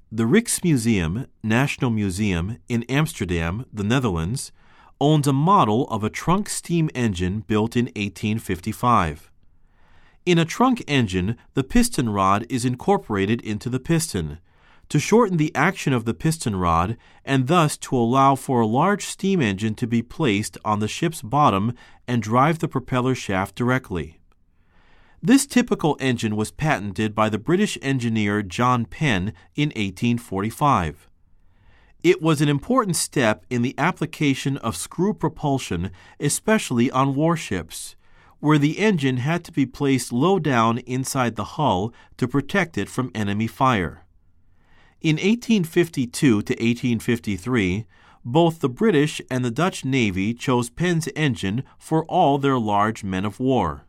The Rijksmuseum, National Museum, in Amsterdam, the Netherlands, owns a model of a trunk steam engine built in 1855. In a trunk engine, the piston rod is incorporated into the piston to shorten the action of the piston rod and thus to allow for a large steam engine to be placed on the ship's bottom and drive the propeller shaft directly. This typical engine was patented by the British engineer John Penn in 1845. It was an important step in the application of screw propulsion, especially on warships, where the engine had to be placed low down inside the hull to protect it from enemy fire. In 1852 to 1853, both the British and the Dutch Navy chose Penn's engine for all their large men of war.